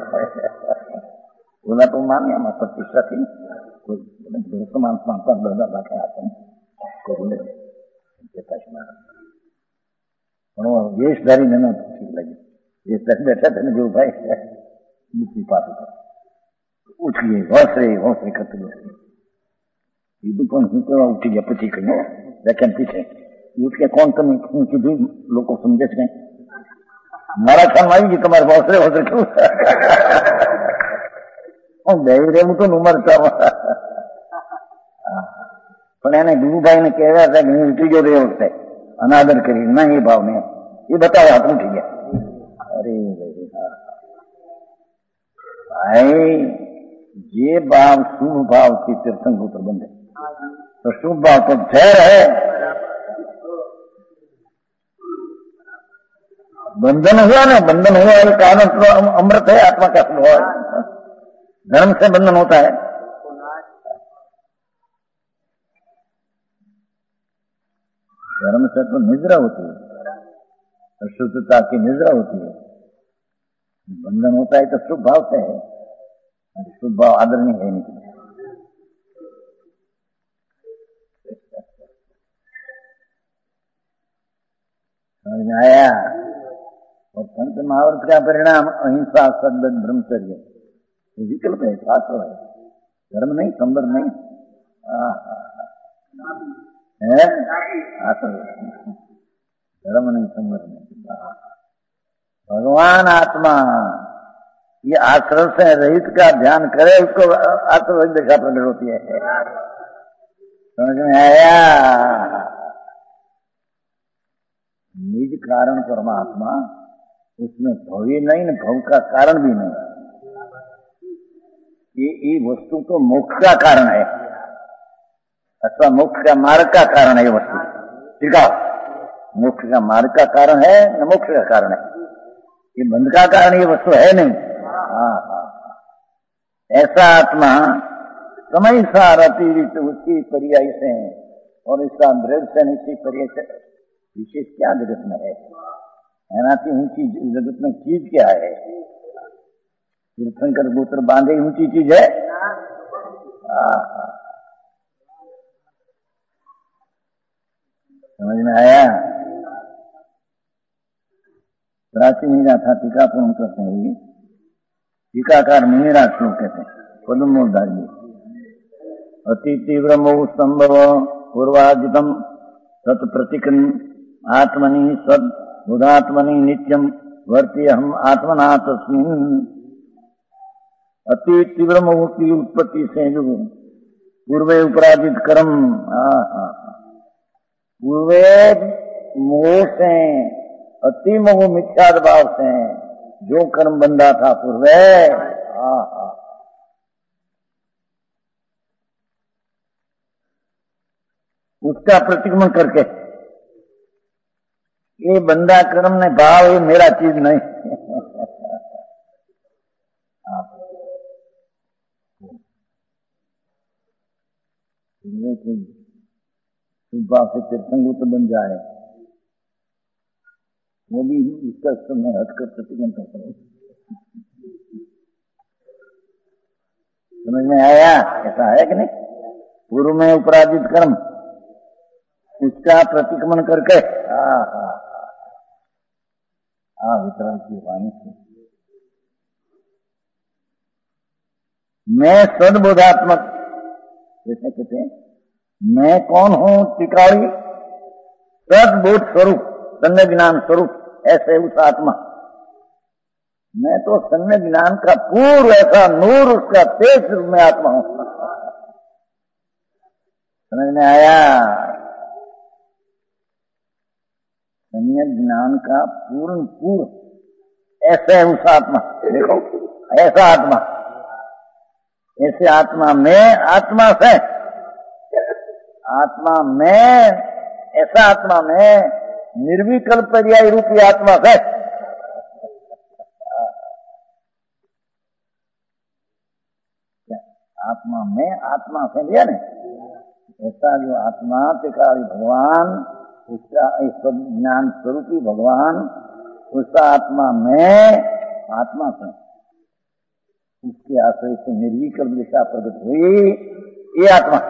બોલા તો માન્યામાં પ્રતિષ્ઠા થી કોઈ માણસ માનતા બધા દાખલા આપે પણ વેશધારી ને ઠીક લાગે વેશધારી બેઠા તેને જેવું ભાઈ નીચી પાછું ઉઠીએ હોસરે હોસરે કરતું કીધું પણ હું કેવા ઉઠી ગયા પછી કહ્યું વ્યાખ્યાન પીછે ઉઠ કે કોણ તમે હું કીધું લોકો સમજે છે મારા ખ્યાલમાં આવી ગયું તમારે હોસરે હોસરે કેવું હું બે રહેવું તો ઉંમર પણ એને ગુરુભાઈ ને કહેવા હતા કે હું ઉઠી ગયો રહ્યો વખતે અનાદર કરી ના એ ભાવ ને એ બતાવે આપણે ઉઠી ગયા. અરે ભાઈ જે ભાવ શુભ भाव થી तीर्थंकर बंधे तो शुभ भाव तो जहर है. बंधन हुआ ना बंधन हुआ ये कारण तो अमृत है आत्मा का स्वभाव है. धर्म से बंधन होता है. धर्म से तो निद्रा होती है, अशुद्धता की निद्रा होती है. बंधन होता है तो शुभ भाव से है. शुभ भाव आदरणीय है नहीं. समझ में आया. और पंच महाव्रत का परिणाम अहिंसा सद्गत ब्रह्मचर्य विकल्प है, शास्त्र है, धर्म नहीं, संदर्भ नहीं है. धर्म नहीं समझने की बात। भगवान आत्मा ये आश्रय से रहित का ध्यान करे, उसको आश्रय दिशा प्रकट होती है। समझ में आया? निज कारण परमात्मा, उसमें भव ही नहीं, न भव का कारण भी नहीं। ये ये वस्तु तो मोक्ष का कारण है अथवा मोक्ष का मार्ग का कारण है। ये वस्तु ठीक है, मोक्ष का मार्ग का कारण है न मोक्ष का कारण है। ये बंध का कारण ये वस्तु है नहीं। हाँ हाँ, ऐसा आत्मा समय सार अतिरिक्त उसकी पर्याय से और इसका दृढ़ से निश्चित पर्याय से विशेष क्या जगत में है? एनाती ऊंची जगत में चीज क्या है? तीर्थंकर गोत्र बांधे ऊंची चीज है? समझ में आया? प्राचीन हीरा था, टीका पूर्ण करते हैं। टीकाकार मुनिराज श्लोक कहते हैं पद्मोदार्य अति तीव्र मोह संभव पूर्वाजितम तत्प्रतिकन आत्मनि सद बुधात्मनि नित्यम वर्ती हम आत्मना तस्मिन्। अति तीव्र मोह की उत्पत्ति से जो पूर्वे उपराजित कर्म, पूर्वे मोह से, अति मोह मिथ्या भाव से जो कर्म बंधा था पूर्वे, उसका प्रतिक्रमण करके ये बंदा कर्म ने भाव, ये मेरा चीज नहीं। सुबह से तीर्थंकर तो बन जाए, वो भी उसका समय हटकर प्रतिक्रमण करता है। समझ में आया? ऐसा है कि नहीं? पूर्व में अपराजित कर्म उसका प्रतिक्रमण करके हाँ हाँ हाँ वितरण की वाणी से मैं सद्बोधात्मक, जैसे कहते हैं मैं कौन हूं? टिकाड़ी सद्बोध स्वरूप, सम्यक ज्ञान स्वरूप, ऐसे उस आत्मा, मैं तो सम्यक ज्ञान का पूर्व ऐसा नूर, उसका तेज रूप में आत्मा हूं। समझ में आया? सम्यक ज्ञान का पूर्ण पूर्व ऐसे उस आत्मा, देखो ऐसा आत्मा, ऐसे आत्मा में, आत्मा से आत्मा में, ऐसा आत्मा में निर्विकल्प पर्याय रूपी आत्मा से आत्मा में, आत्मा से लिया नहीं, ऐसा जो आत्मा टिकाड़ी भगवान, उसका सब ज्ञान स्वरूपी भगवान, उसका आत्मा में, आत्मा से उसके आश्रय से निर्विकल्प दिशा प्रकट हुई ये आत्मा,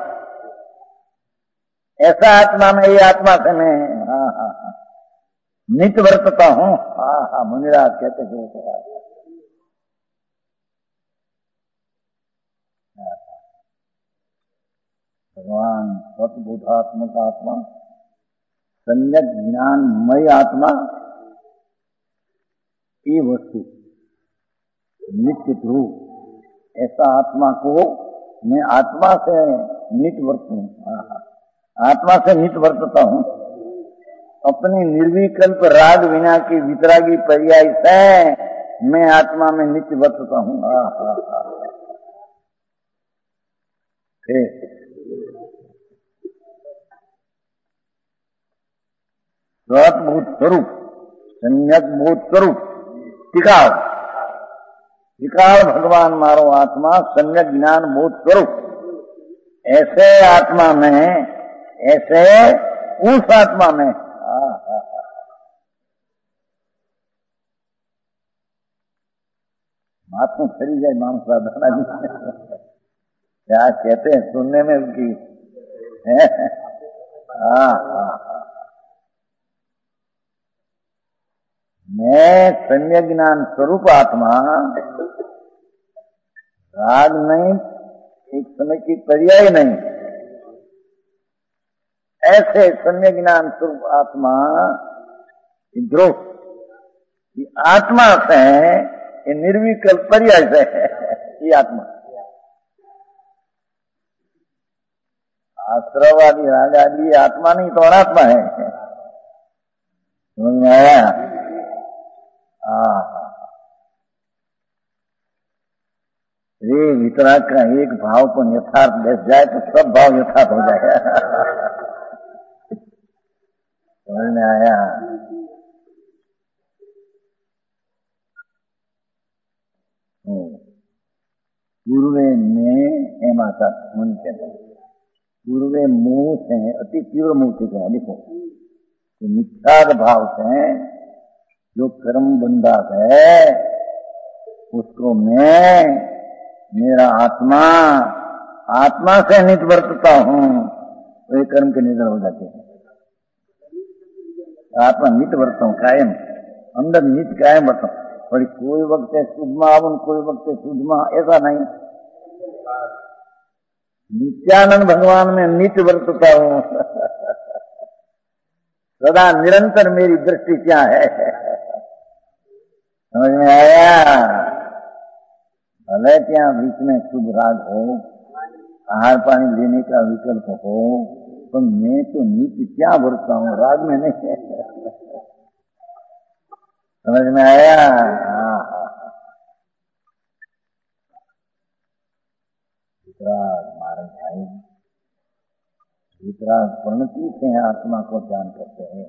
ऐसा आत्मा में, ये आत्मा से मैं हाँ हाँ हाँ नित्य वर्तता हूँ। हाँ हाँ मुनिराज कहते जो भगवान सद्बोधात्मक आत्मा, सम्यक ज्ञानमय आत्मा, ये वस्तु नित्य ध्रुव, ऐसा आत्मा को मैं आत्मा से नित्य वर्तूं, आत्मा से नित्य वर्तता हूं, अपनी निर्विकल्प राग विना की वितरागी पर्याय से मैं आत्मा में नित्य वर्तता हूं। हा हा हा सद्भूत स्वरूप, सम्यक भूत स्वरूप, टिकाव टिकाव भगवान मारो आत्मा, सम्यक ज्ञान भूत स्वरूप, ऐसे आत्मा में, ऐसे उस आत्मा में बात में खरी जाए माम साधना जी क्या कहते हैं सुनने में उनकी हाँ हाँ मैं सम्यक ज्ञान स्वरूप आत्मा, राग नहीं, एक समय की पर्याय नहीं, ऐसे सम्यक ज्ञान स्वरूप आत्मा ध्रुव ये आत्मा से है, ये निर्विकल्प पर्याय से है ये आत्मा। आश्रवादी राग आदि आत्मा नहीं तो अनात्मा है। समझ में आया? हाँ, ये वितराग का एक भाव पर यथार्थ बैठ जाए तो सब भाव यथार्थ हो जाएगा। समझ में आया? पूर्वे में एम आता मन कहते हैं, पूर्वे मोह से अति तीव्र मोह से क्या देखो, तो मिथ्याद भाव से जो कर्म बंधा है उसको मैं मेरा आत्मा आत्मा से नित वर्तता हूँ, तो ये कर्म के निधन हो जाते हैं। आत्मा नित वर्ता हूँ, कायम अंदर नित कायम वर्ता हूँ। और कोई वक्त है शुद्धमा आवन, कोई वक्त है शुद्धमा, ऐसा नहीं। नित्यानंद भगवान में नित्य वर्तता हूँ। सदा निरंतर मेरी दृष्टि क्या है। समझ में आया? भले क्या बीच में शुभ राग हो, आहार पानी लेने का विकल्प हो, तो मैं तो नित्य क्या वर्तता हूँ, राग में नहीं है। समझ में आया? हाँ हाँ। वितराग मारन भाई, वितराग प्रणति से आत्मा को ध्यान करते हैं।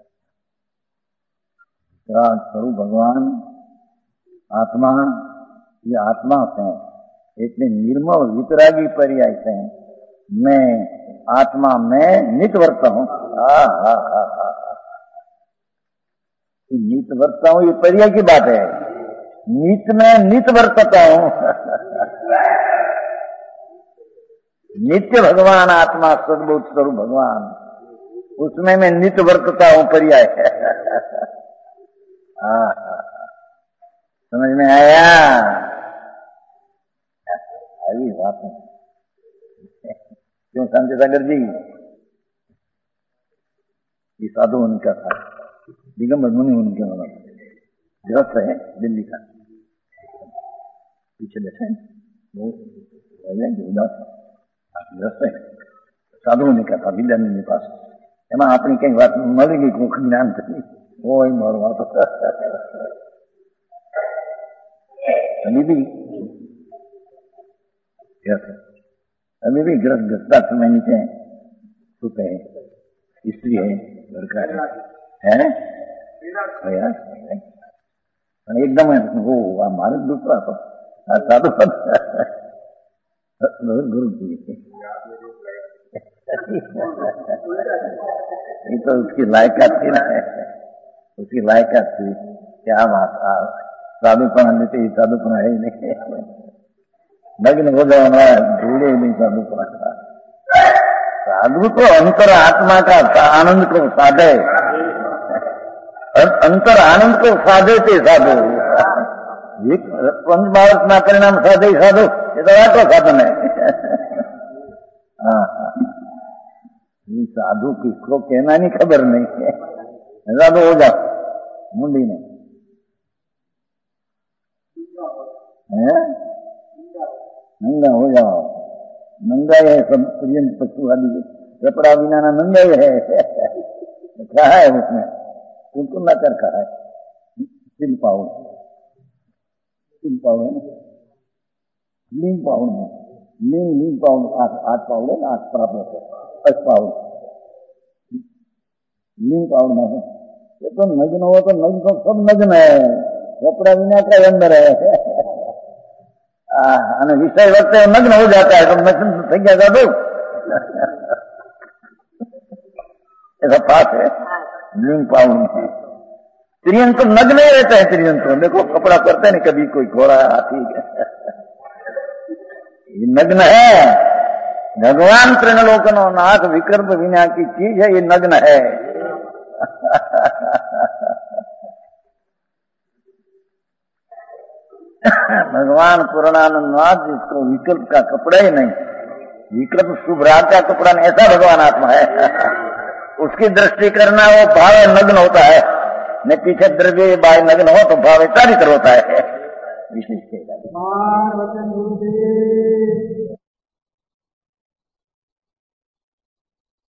वितराग स्वरूप भगवान आत्मा, ये आत्मा से इतने निर्मल वितरागी पर्याय से मैं आत्मा में नित वर्ता हूँ। हाँ हाँ हाँ हाँ, नित वर्ता हूँ ये पर्याय की बात है। नित में नित वर्तता हूँ। नित्य भगवान आत्मा सद्बुद्ध स्वरूप भगवान, उसमें मैं नित वर्तता हूँ पर्याय है। हाँ समझ में आया? अभी बात है क्यों शांति सागर जी, ये साधु होने का था, दिगंबर मुनि होने के वाला गृहस्थ है दिल्ली का, पीछे बैठे वो उदास गृहस्थ है, साधु होने का था विद्यानंद के पास। એમાં આપણી કઈ વાત મળી ગઈ કોક જ્ઞાન થતી હોય મારો વાત अभी भी अभी भी ग्रस्त ग्रस्ता समय नीचे सुते है, स्त्री है, लड़का है, है? एकदम वो मारे दूसरा तो साधु गुरु जी ये तो उसकी लायकात थी ना, उसकी लायकात थी। क्या बात, साधुपना लेते ही साधुपना है ही नहीं, नग्न हो जाओ ना ढूंढे ही नहीं साधुपना। साधु तो अंतर आत्मा का आनंद को साधे, अंतर आनंद को साधे थे साधु। एक पंच भारत ना परिणाम साधे ही साधु, ये तो आटो साधन है। हाँ हाँ, ये साधु किसको कहना नहीं खबर नहीं है। साधु हो जाओ मुंडी में है, नंगा हो जाओ, नंगा है सब प्रियंत पशु आदि कपड़ा बिना ना नंगा है। क्या है उसमें कुल ना कर कहा है तिल पाउड, तिल पाउड है ना, लीन पाउड है, लीन लीन पाउड आठ आठ पाउड है ना, आठ प्राप्त होते दस पाउड लीन पाउड में है। ये तो नग्न हो तो नग्न तो सब नग्न है, कपड़ा बिना का अंदर है। અને વિષય વખતે નગ્ન हो जाता है तो नग्न થઈ गया जादू। ऐसा बात है लिंग पाउन में। त्रियन तो नग्न ही रहता है, त्रियन तो देखो कपड़ा पहनते नहीं, कभी कोई घोड़ा हाथी ये नग्न है। भगवान त्रिलोकनो नाथ विकल्प विना की चीज है, ये नग्न है। भगवान पूर्णानंद नाथ जिसको विकल्प का कपड़ा ही नहीं, विकल्प शुभ राग का कपड़ा नहीं, ऐसा भगवान आत्मा है। उसकी दृष्टि करना वो भाव नग्न होता है। ने पीछे द्रव्य बाय नग्न हो तो भाव चारित्र होता है। वचन गुरुदेव